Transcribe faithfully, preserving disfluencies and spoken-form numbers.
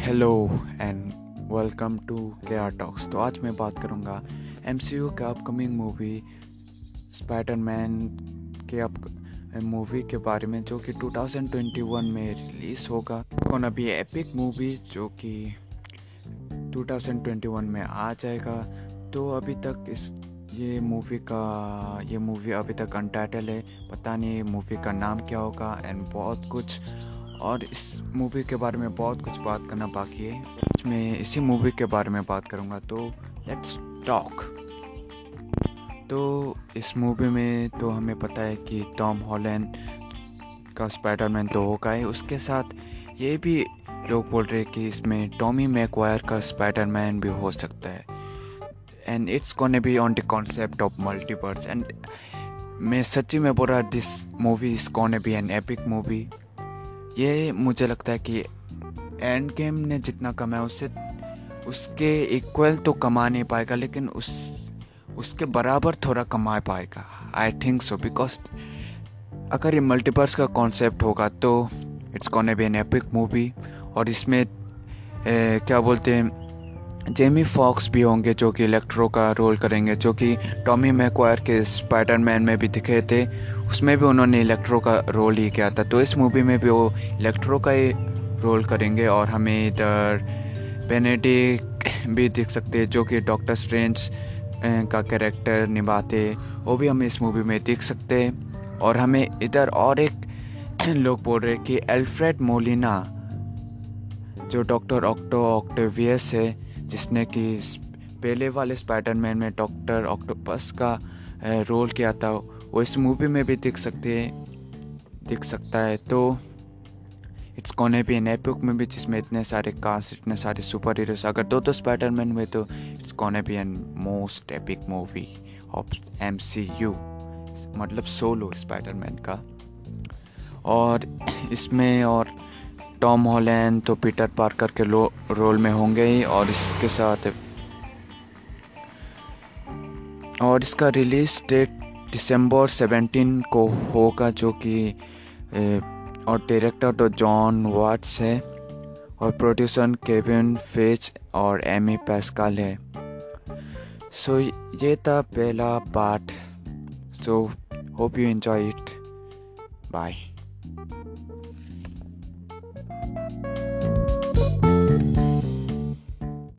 Hello and welcome to K R talks. तो आज मैं बात करूँगा एमसीयू का अपकमिंग मूवी स्पाइडरमैन के अप मूवी के बारे में, जो कि टू थाउजेंड ट्वेंटी वन में रिलीज़ होगा। कौन अभी एपिक मूवी जो कि टू थाउजेंड ट्वेंटी वन में आ जाएगा। तो अभी तक इस ये मूवी का ये मूवी अभी तक अनटाइटल है, पता नहीं मूवी का नाम क्या होगा एंड बहुत कुछ, और इस मूवी के बारे में बहुत कुछ बात करना बाकी है। मैं इसी मूवी के बारे में बात करूँगा, तो लेट्स टॉक। तो इस मूवी में तो हमें पता है कि टॉम हॉलैंड का स्पाइडरमैन तो होगा ही, उसके साथ ये भी लोग बोल रहे हैं कि इसमें टॉमी मैगवायर का स्पाइडरमैन भी हो सकता है and it's gonna be on the concept of multiverse. And मैं सच्ची में बोल रहा, this movie is gonna be an epic movie. ये मुझे लगता है कि एंड गेम ने जितना कमाया उससे उसके इक्वल तो कमा नहीं पाएगा, लेकिन उस उसके बराबर थोड़ा कमा पाएगा, आई थिंक सो। बिकॉज अगर ये मल्टीवर्स का कॉन्सेप्ट होगा तो it's gonna be an epic movie. और इसमें ए, क्या बोलते हैं, जेमी फॉक्स भी होंगे जो कि इलेक्ट्रो का रोल करेंगे, जो कि टॉमी मैगवायर के स्पाइडरमैन में भी दिखे थे, उसमें भी उन्होंने इलेक्ट्रो का रोल ही किया था। तो इस मूवी में भी वो इलेक्ट्रो का ही रोल करेंगे। और हमें इधर बेनेडिक्ट भी दिख सकते हैं जो कि डॉक्टर स्ट्रेंज का कैरेक्टर निभाते, वो भी हमें इस मूवी में दिख सकते हैं। और हमें इधर और एक लोग बोल रहे कि एल्फ्रेड मोलिना जो डॉक्टर ऑक्टो ऑक्टेवियस है, जिसने कि पहले वाले स्पाइडरमैन में डॉक्टर ऑक्टोपस का रोल किया था, वो इस मूवी में भी दिख सकते हैं दिख सकता है। तो it's gonna be an epic movie जिसमें इतने सारे कास्ट, इतने सारे सुपर हीरोज। अगर दो दो स्पाइडरमैन हुए तो it's gonna be an most epic movie of MCU, मतलब सोलो स्पाइडरमैन का। और इसमें और टॉम हॉलैंड तो पीटर पार्कर के रोल में होंगे ही, और इसके साथ और इसका रिलीज डेट दिसंबर सेवेंटीन को होगा, जो कि और डायरेक्टर तो जॉन वाट्स है और प्रोड्यूसर केविन फेज और एमी पैस्कल है। सो ये था पहला part. So hope you enjoy it. Bye.